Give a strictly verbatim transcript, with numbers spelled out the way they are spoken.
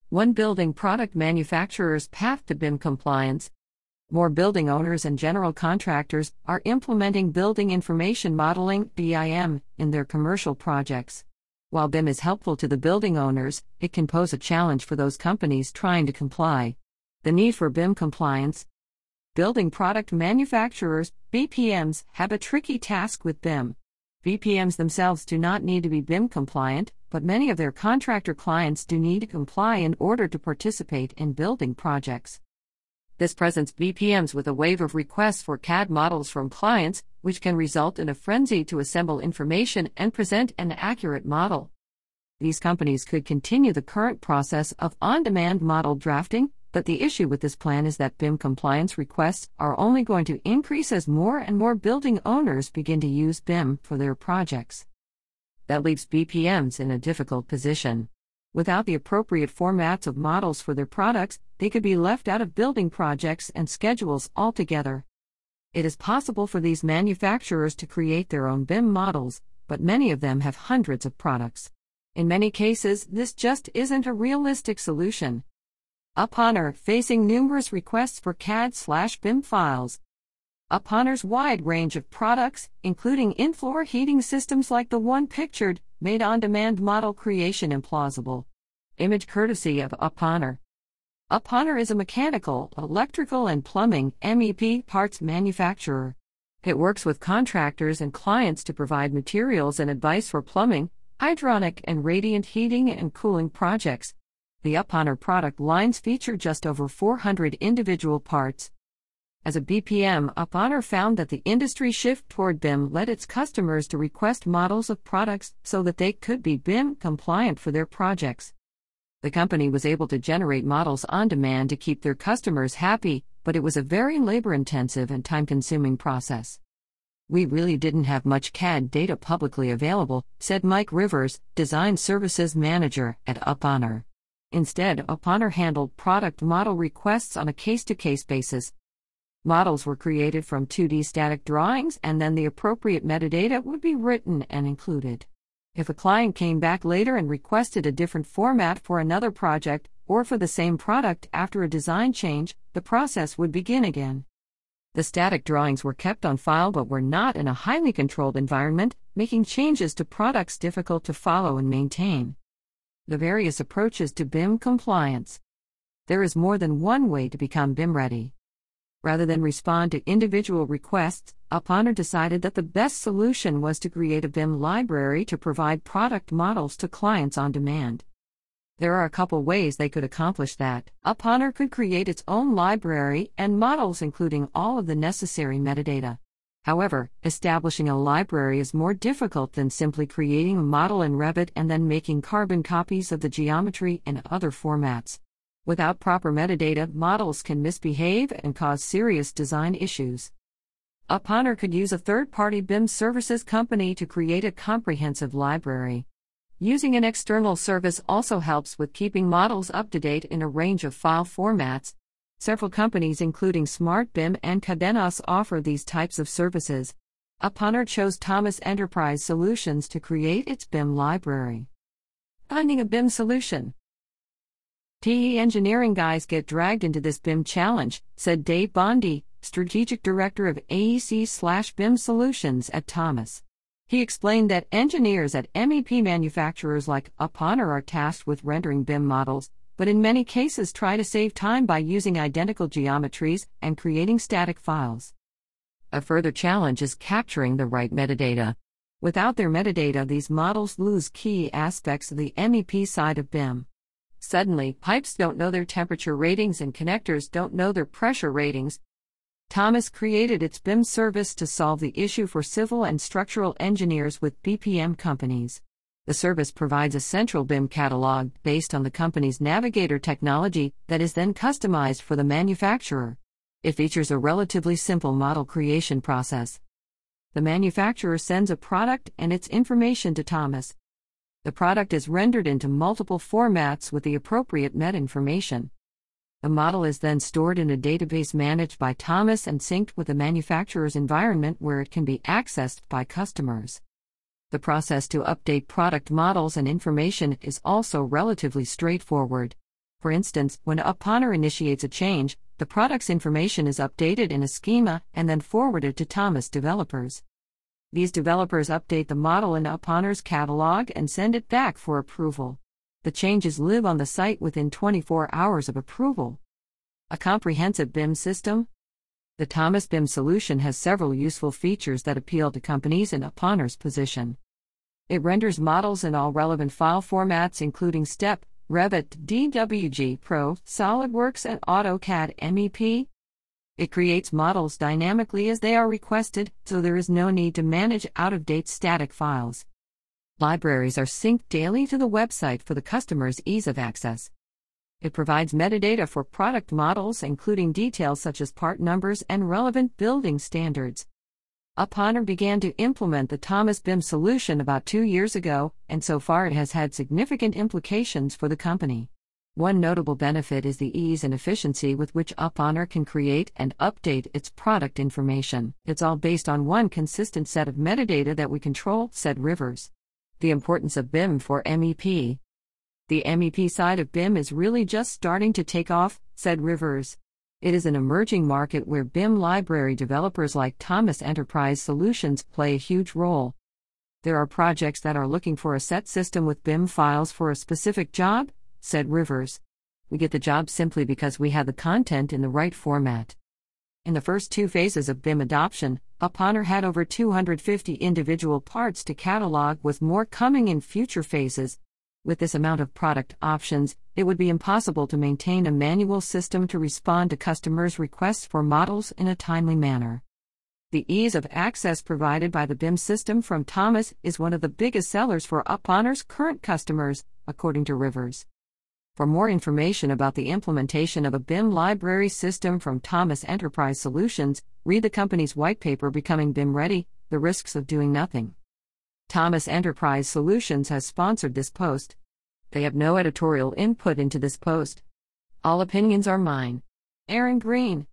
One building product manufacturer's path to B I M compliance. More building owners and general contractors are implementing Building Information Modeling (B I M) in their commercial projects. While B I M is helpful to the building owners, it can pose a challenge for those companies trying to comply. The need for B I M compliance. Building product manufacturers, B P Ms, have a tricky task with B I M. B P Ms themselves do not need to be B I M compliant, but many of their contractor clients do need to comply in order to participate in building projects. This presents B P Ms with a wave of requests for C A D models from clients, which can result in a frenzy to assemble information and present an accurate model. These companies could continue the current process of on-demand model drafting, but the issue with this plan is that B I M compliance requests are only going to increase as more and more building owners begin to use B I M for their projects. That leaves B P Ms in a difficult position. Without the appropriate formats of models for their products, they could be left out of building projects and schedules altogether. It is possible for these manufacturers to create their own B I M models, but many of them have hundreds of products. In many cases, this just isn't a realistic solution. Uponor facing numerous requests for C A D/B I M files. Uponor's wide range of products, including in-floor heating systems like the one pictured, made on-demand model creation implausible. Image courtesy of Uponor. Uponor is a mechanical, electrical, and plumbing (M E P) parts manufacturer. It works with contractors and clients to provide materials and advice for plumbing, hydronic, and radiant heating and cooling projects. The Uponor product lines feature just over four hundred individual parts. As a B P M, Uponor found that the industry shift toward B I M led its customers to request models of products so that they could be B I M compliant for their projects. The company was able to generate models on demand to keep their customers happy, but it was a very labor-intensive and time-consuming process. "We really didn't have much C A D data publicly available," said Mike Rivers, Design Services Manager at Uponor. Instead, Uponor handled product model requests on a case-to-case basis. Models were created from two D static drawings, and then the appropriate metadata would be written and included. If a client came back later and requested a different format for another project, or for the same product after a design change, the process would begin again. The static drawings were kept on file but were not in a highly controlled environment, making changes to products difficult to follow and maintain. The various approaches to B I M compliance. There is more than one way to become B I M ready. Rather than respond to individual requests, Uponor decided that the best solution was to create a B I M library to provide product models to clients on demand. There are a couple ways they could accomplish that. Uponor could create its own library and models including all of the necessary metadata. However, establishing a library is more difficult than simply creating a model in Revit and then making carbon copies of the geometry in other formats. Without proper metadata, models can misbehave and cause serious design issues. Uponor could use a third-party B I M services company to create a comprehensive library. Using an external service also helps with keeping models up to date in a range of file formats. Several companies including Smart B I M and Cadenas offer these types of services. Uponor chose Thomas Enterprise Solutions to create its B I M library. Finding a B I M solution. T E engineering guys get dragged into this B I M challenge, said Dave Bondi, Strategic Director of A E C/B I M Solutions at Thomas. He explained that engineers at M E P manufacturers like Uponor are tasked with rendering B I M models, but in many cases try to save time by using identical geometries and creating static files. A further challenge is capturing the right metadata. Without their metadata, these models lose key aspects of the M E P side of B I M. Suddenly, pipes don't know their temperature ratings and connectors don't know their pressure ratings. Thomas created its B I M service to solve the issue for civil and structural engineers with B P M companies. The service provides a central B I M catalog based on the company's Navigator technology that is then customized for the manufacturer. It features a relatively simple model creation process. The manufacturer sends a product and its information to Thomas. The product is rendered into multiple formats with the appropriate meta information. The model is then stored in a database managed by Thomas and synced with the manufacturer's environment where it can be accessed by customers. The process to update product models and information is also relatively straightforward. For instance, when UpHonor initiates a change, the product's information is updated in a schema and then forwarded to Thomas developers. These developers update the model in UpHonor's catalog and send it back for approval. The changes live on the site within twenty-four hours of approval. A comprehensive B I M system? The Thomas B I M solution has several useful features that appeal to companies in UpHonor's position. It renders models in all relevant file formats including STEP, Revit, D W G Pro, SolidWorks, and AutoCAD M E P. It creates models dynamically as they are requested, so there is no need to manage out-of-date static files. Libraries are synced daily to the website for the customer's ease of access. It provides metadata for product models, including details such as part numbers and relevant building standards. UpHonor began to implement the Thomas B I M solution about two years ago, and so far it has had significant implications for the company. One notable benefit is the ease and efficiency with which UpHonor can create and update its product information. It's all based on one consistent set of metadata that we control, said Rivers. The importance of B I M for M E P. The M E P side of B I M is really just starting to take off, said Rivers. It is an emerging market where B I M library developers like Thomas Enterprise Solutions play a huge role. There are projects that are looking for a set system with B I M files for a specific job, said Rivers. We get the job simply because we have the content in the right format. In the first two phases of B I M adoption, UpHonor had over two hundred fifty individual parts to catalog, with more coming in future phases. With this amount of product options, it would be impossible to maintain a manual system to respond to customers' requests for models in a timely manner. The ease of access provided by the B I M system from Thomas is one of the biggest sellers for UpHonor's current customers, according to Rivers. For more information about the implementation of a B I M library system from Thomas Enterprise Solutions, read the company's white paper Becoming B I M Ready: The Risks of Doing Nothing. Thomas Enterprise Solutions has sponsored this post. They have no editorial input into this post. All opinions are mine. Aaron Green.